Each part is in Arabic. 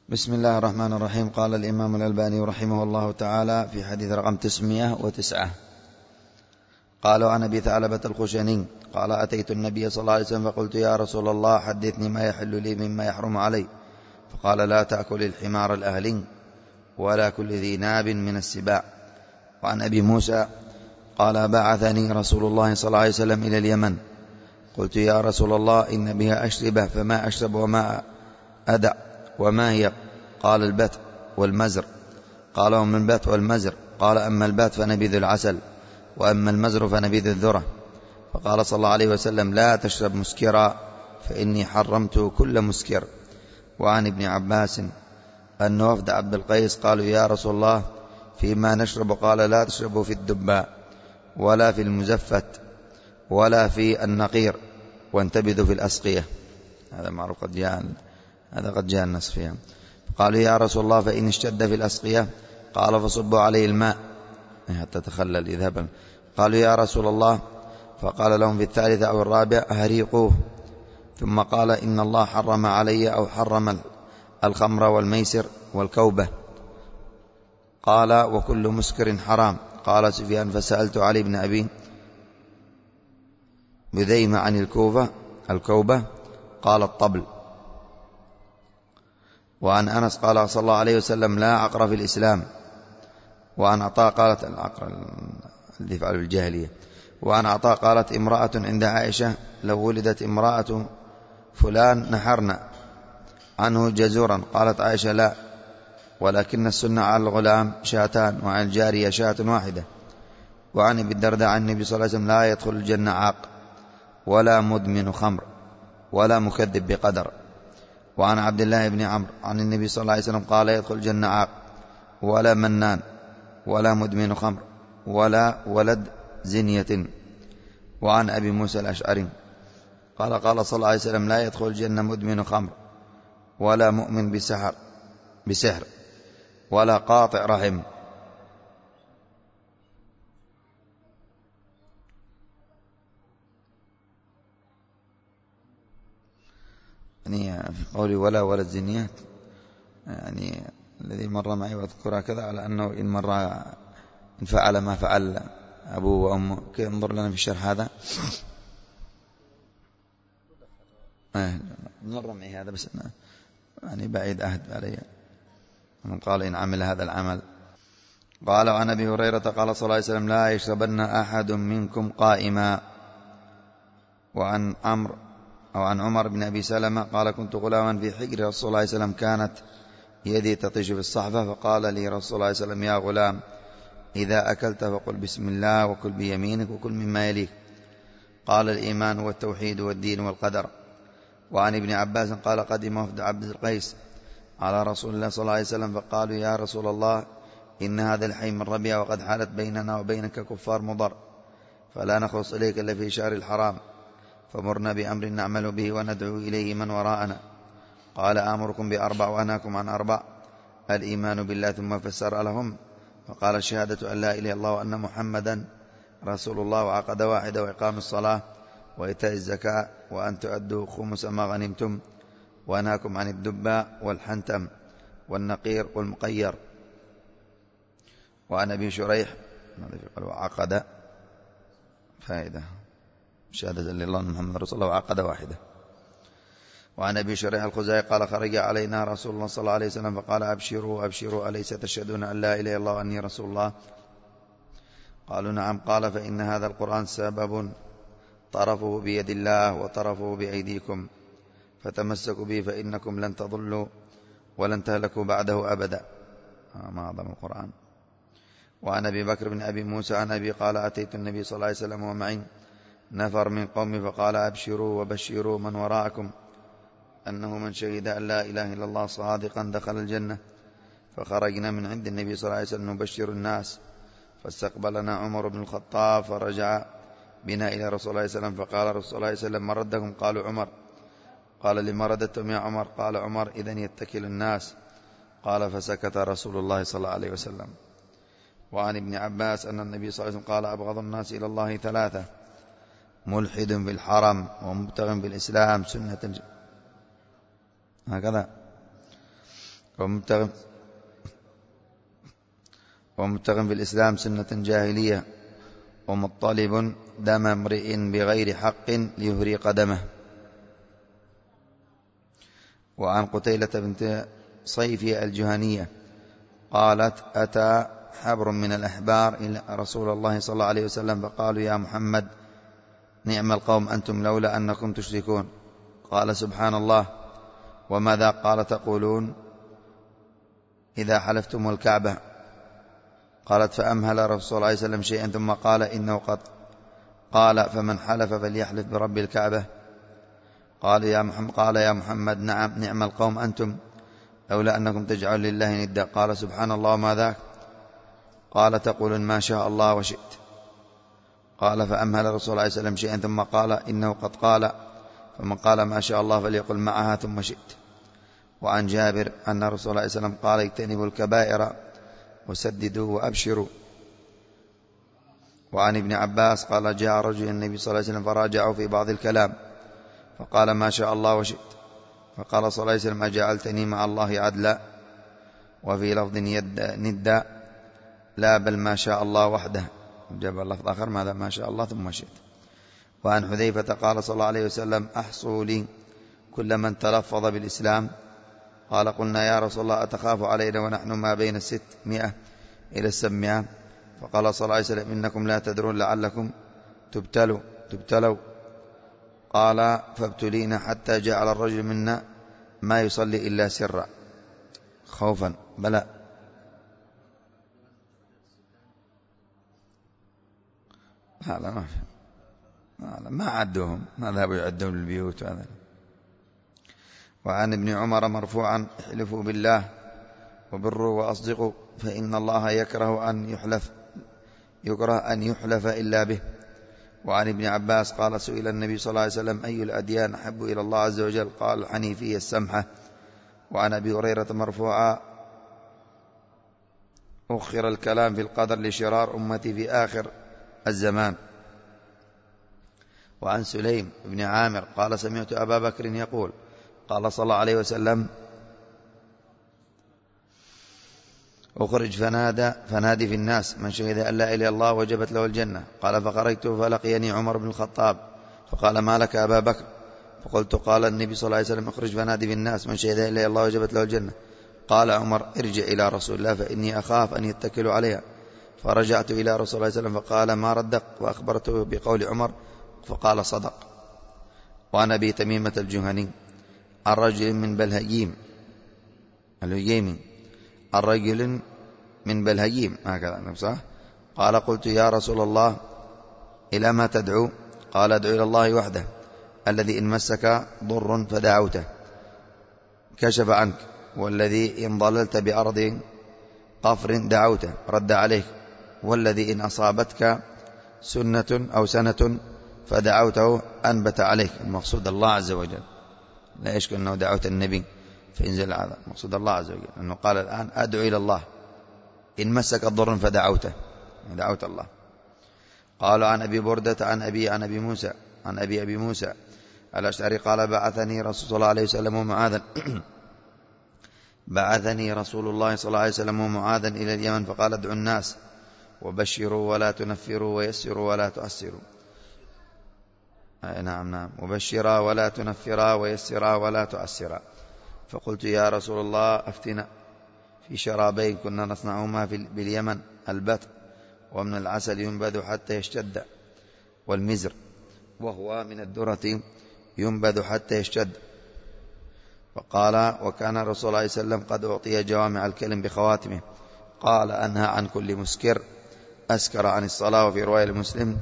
بسم الله الرحمن الرحيم. قال الإمام الألباني رحمه الله تعالى في حديث رقم 909 قال: عن أبي ثعلبة الخشني قال: أتيت النبي صلى الله عليه وسلم فقلت: يا رسول الله، حدثني ما يحل لي مما يحرم علي. فقال: لا تأكل الحمار الأهلي ولا كل ذي ناب من السباع. وعن أبي موسى قال: بعثني رسول الله صلى الله عليه وسلم إلى اليمن. قلت: يا رسول الله، إن بها أشربة، فما أشرب وما أدع، وما هي؟ قال: البت والمزر. قال: وما البت والمزر؟ قال: أما البت فنبيذ العسل، وأما المزر فنبيذ الذرة. فقال صلى الله عليه وسلم: لا تشرب مسكرا، فإني حرمت كل مسكر. وعن ابن عباس أن وفد عبد القيس قالوا: يا رسول الله، فيما نشرب؟ قال: لا تشربوا في الدباء، ولا في المزفت، ولا في النقير، وانتبذوا في الأسقية. هذا معروف، قد جاء النص فيها. قالوا: يا رسول الله، فإن اشتد في الأسقية؟ قال: فصبوا عليه الماء حتى تخلل يذهب. قالوا: يا رسول الله، فقال لهم في الثالثة أو الرابعة: أهريقوه. ثم قال: إن الله حرم علي أو حرم الخمر والميسر والكوبة. قال: وكل مسكر حرام. قال سفيان: فسألت علي بن أبي بذيمة عن الكوبة، قال: الطبل. وعن أنس قال صلى الله عليه وسلم: لا عقر في الإسلام. وعن عطاء قالت: العقر اللي يفعل بالجاهلية. وعن عطاء قالت: امرأة عند عائشة: لو ولدت امرأة فلان نحرنا عنه جزورا. قالت عائشة: لا، ولكن السنة على الغلام شاتان، وعن الجارية شاة واحدة. وعن ابي الدرداء عن النبي صلى الله عليه وسلم: لا يدخل الجنة عاق، ولا مدمن خمر، ولا مكذب بقدر. وعن عبد الله بن عمرو عن النبي صلى الله عليه وسلم قال: يدخل الجنة عاق، ولا منان، ولا مدمن خمر، ولا ولد زنية. وعن أبي موسى الأشعري قال صلى الله عليه وسلم: لا يدخل الجنة مدمن خمر، ولا مؤمن بسحر، ولا قاطع رحم. يعني في قولي ولا ولد زنيات، يعني الذي مر معي واذكر كذا، على أنه إن فعل ما فعل أبوه وأمه. كيف انظر لنا في الشرح هذا؟ مر معي هذا، بس يعني بعيد أهد علي من قال إن عمل هذا العمل. قال: عن أبي هريرة قال صلى الله عليه وسلم: لا يشربن أحد منكم قائما. وعن عمر بن أبي سلمة قال: كنت غلاما في حجر رسول الله صلى الله عليه وسلم، كانت يدي تطيش في الصحفة، فقال لي رسول الله صلى الله عليه وسلم: يا غلام، إذا أكلت فقل بسم الله، وكل بيمينك، وكل مما يليك. قال: الإيمان والتوحيد والدين والقدر. وعن ابن عباس قال: قدم وفد عبد القيس على رسول الله صلى الله عليه وسلم، فقالوا: يا رسول الله، إن هذا الحي من ربيع، وقد حالت بيننا وبينك كفار مضر، فلا نخلص إليك إلا في شهر الحرام، فمرنا بأمر نعمل به وندعو إليه من وراءنا. قال: آمركم بأربع وأنهاكم عن أربع: الإيمان بالله. ثم فسر لهم فقال: الشهادة أن لا إله إلا الله وأن محمدا رسول الله، وعقد واحدة، وإقام الصلاة، وإيتاء الزكاة، وأن تؤدوا خمس ما غنمتم، وأنهاكم عن الدباء والحنتم والنقير والمقير. وعن أبي شريح وعقد فائدة شهادة لله محمد رسول الله، وعقد واحدة. وعن أبي شريح الخزاعي قال: خرج علينا رسول الله صلى الله عليه وسلم فقال: أبشروا أبشروا، أليس تشهدون أن لا إله إلا الله وأني رسول الله؟ قالوا: نعم. قال: فإن هذا القرآن سبب طرفه بيد الله وطرفه بأيديكم، فتمسكوا به، فإنكم لن تضلوا ولن تهلكوا بعده أبدا. ما أعظم القرآن. وعن أبي بكر بن أبي موسى عن أبي قال: أتيت النبي صلى الله عليه وسلم ومعي نفر من قومي، فقال: أبشروا وبشروا من وراءكم أنه من شهد أن لا إله إلا الله صادقا دخل الجنة. فخرجنا من عند النبي صلى الله عليه وسلم نبشر الناس، فاستقبلنا عمر بن الخطاب، فرجع بنا إلى رسول الله صلى الله عليه وسلم، فقال رسول الله صلى الله عليه وسلم: من ردكم؟ قالوا: عمر. قال: لما رددتم يا عمر؟ قال عمر: إذن يتكل الناس. قال: فسكت رسول الله صلى الله عليه وسلم. وعن ابن عباس أن النبي صلى الله عليه وسلم قال: أبغض الناس إلى الله ثلاثة: ملحد بالحرم، ومبتغ بالإسلام سنة هكذا. ومبتغ في الإسلام سنة جاهلية ومطلب دم امرئ بغير حق ليهري قدمه. وعن قتيلة بنت صيفي الجهنية قالت أتى حبر من الأحبار إلى رسول الله صلى الله عليه وسلم فقالوا يا محمد نعم القوم أنتم لولا أنكم تشركون. قال سبحان الله وماذا؟ قال تقولون إذا حلفتم الكعبة. قالت فأمهل رسول الله صلى الله عليه وسلم شيئا ثم قال إنه قد قال فمن حلف فليحلف برب الكعبة. قال يا محمد نعم القوم أنتم لولا أنكم تجعلون لله ندا. قال سبحان الله وما ذاك؟ قال تقولون ما شاء الله وشئت. قال فأمهل رسول الله صلى الله عليه وسلم شيئا ثم قال إنه قد قال فمن قال ما شاء الله فليقل معها ثم شئت. وعن جابر أن رسول الله صلى الله عليه وسلم قال اجتنبوا الكبائر وسددوا وأبشروا. وعن ابن عباس قال جاء رجل النبي صلى الله عليه وسلم فراجعوا في بعض الكلام فقال ما شاء الله وشئت. فقال صلى الله عليه وسلم أجعلتني مع الله عدلا؟ وفي لفظ ندا لا بل ما شاء الله وحده. جاب اللفظ آخر ماذا؟ ما شاء الله ثم شئت. وعن حذيفة قال صلى الله عليه وسلم أحصوا لي كل من تلفظ بالإسلام. قال قلنا يا رسول الله أتخاف علينا ونحن ما بين 600 إلى 700. فقال صلى الله عليه وسلم إنكم لا تدرون لعلكم تبتلوا. قال فابتلينا حتى جعل الرجل منا ما يصلي إلا سرا خوفا. بلى هذا ما في، ما عدوهم، ما ذهبوا يعدون البيوت هذا. وعن ابن عمر مرفوعا احلفوا بالله وبروا وأصدقوا فإن الله يكره أن يحلف إلا به. وعن ابن عباس قال سئل النبي صلى الله عليه وسلم أي الأديان أحب إلى الله عز وجل؟ قال الحنيفية السمحة. وعن أبي هريرة مرفوعا أخر الكلام في القدر لشرار أمتي في آخر الزمان. وعن سليم بن عامر قال سمعت أبا بكر يقول قال صلى الله عليه وسلم أخرج فنادي في الناس من شهد أن لا إله إلا الله وجبت له الجنة. قال فخرجت فلقيني عمر بن الخطاب فقال ما لك أبا بكر؟ فقلت قال النبي صلى الله عليه وسلم أخرج فنادي في الناس من شهد أن لا إله إلا الله وجبت له الجنة. قال عمر ارجع إلى رسول الله فإني أخاف أن يتكلوا عليها. فرجعت إلى رسول الله صلى الله عليه وسلم فقال ما ردق؟ وأخبرته بقول عمر فقال صدق. وعن أبي تميمة الجهني عن رجل من بلهيم الهييمي الرجل من بلهيم هكذا صح؟ قال قلت يا رسول الله إلى ما تدعو؟ قال ادعو إلى الله وحده الذي إن مسك ضر فدعوته كشف عنك، والذي إن ضللت بأرض قفر دعوته رد عليك، والذي إن أصابتك سنة أو سنة فدعوته أنبت عليك. المقصود الله عز وجل، لا يشك أنه دعوت النبي فينزل هذا مقصود الله عز وجل، أنه قال الآن أدعو إلى الله إن مسك ضر فدعوته، دعوت الله. قال عن أبي بردة عن أبي موسى الأشعري قال بعثني رسول الله عليه وسلم ومعاذا بعثني رسول الله صلى الله عليه وسلم ومعاذا إلى اليمن فقال ادعوا الناس وبشروا ولا تنفروا ويسروا ولا تؤسروا. نعم وبشرا ولا تنفرا ويسرا ولا تؤسرا. فقلت يا رسول الله أفتنا في شرابين كنا نصنعهما باليمن البتر ومن العسل ينبذ حتى يشتد، والمزر وهو من الذرة ينبذ حتى يشتد. فقال وكان الرسول صلى الله عليه وسلم قد أعطي جوامع الكلم بخواتمه. قال أنهى عن كل مسكر أسكر عن الصلاة. وفي رواية المسلم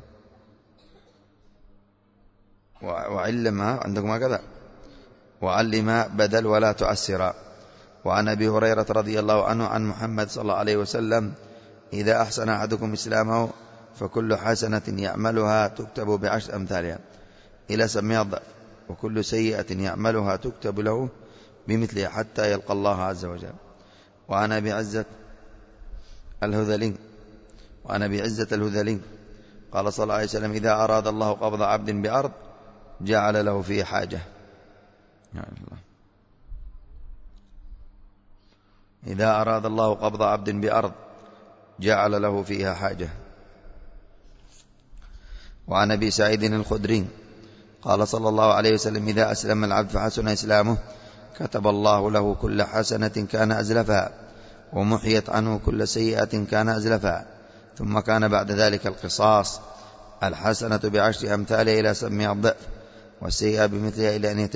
وعلمها عندكم هكذا وعلم بدل ولا تؤسر. وعن أبي هريرة رضي الله عنه عن محمد صلى الله عليه وسلم إذا أحسن أحدكم إسلامه فكل حسنة يعملها تكتب بعشر أمثالها إلى 700 ضعف، وكل سيئة يعملها تكتب له بمثلها حتى يلقى الله عز وجل. وعن أبي عزة الهذلي قال صلى الله عليه وسلم إذا أراد الله قبض عبد بأرض جعل له فيه حاجة. إذا أراد الله قبض عبد بأرض جعل له فيها حاجة. وعن أبي سعيد الخدري قال صلى الله عليه وسلم: إذا أسلم العبد فحسن إسلامه كتب الله له كل حسنة كان أزلفها، ومحيت عنه كل سيئة كان أزلفها. ثم كان بعد ذلك القصاص، الحسنة بعشر أمثالها إلى 700 ضعف، والسيئة بمثلها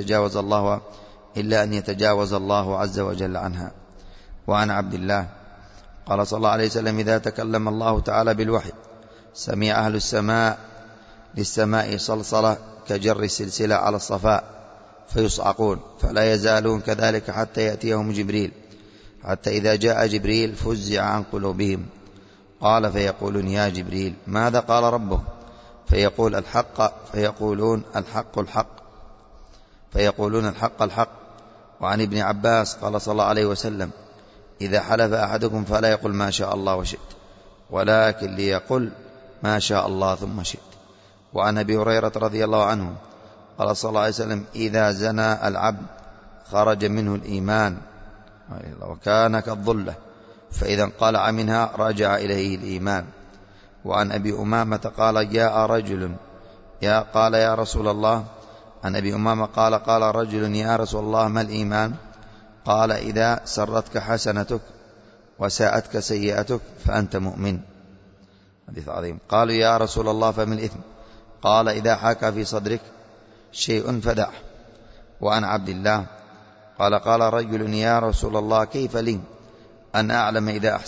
إلا أن يتجاوز الله عز وجل عنها. وعن عبد الله قال صلى الله عليه وسلم: إذا تكلم الله تعالى بالوحي سمع أهل السماء للسماء صلصلة كجر السلسلة على الصفاء فيصعقون، فلا يزالون كذلك حتى يأتيهم جبريل، حتى إذا جاء جبريل فزع عن قلوبهم. قال فيقولون: يا جبريل ماذا قال ربهم؟ فيقول: الحق. فيقولون: الحق الحق. فيقولون: الحق الحق. وعن ابن عباس قال صلى الله عليه وسلم: إذا حلف أحدكم فلا يقل ما شاء الله وشئت، ولكن ليقل ما شاء الله ثم شئت. وعن أبي هريرة رضي الله عنه قال صلى الله عليه وسلم: إذا زنى العبد خرج منه الإيمان وكان كالظلة، فإذا انقلع منها رجع إليه الإيمان. وعن أبي أمامة قال: جاء رجل قال: يا رسول الله. عن أبي أمامة قال رجل: يا رسول الله ما الإيمان؟ قال: إذا سرتك حسنتك وساءتك سيئتك فأنت مؤمن. حديث عظيم. قالوا: يا رسول الله فما الإثم؟ قال: إذا حاك في صدرك شيء فدعه. وعن عبد الله قال رجل: يا رسول الله كيف لي أن أعلم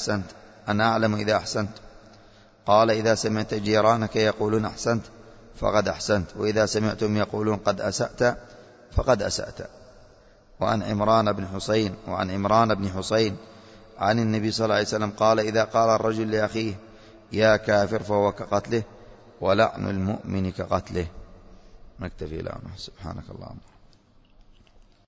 إذا أحسنت؟ قال: إذا سمعت جيرانك يقولون أحسنت فقد أحسنت، وإذا سمعتم يقولون قد أسأت فقد أسأت. وعن عمران بن حسين عن النبي صلى الله عليه وسلم قال: إذا قال الرجل لأخيه يا كافر فهو كقتله، ولعن المؤمن كقتله. نكتفي الآن. سبحانك اللهم.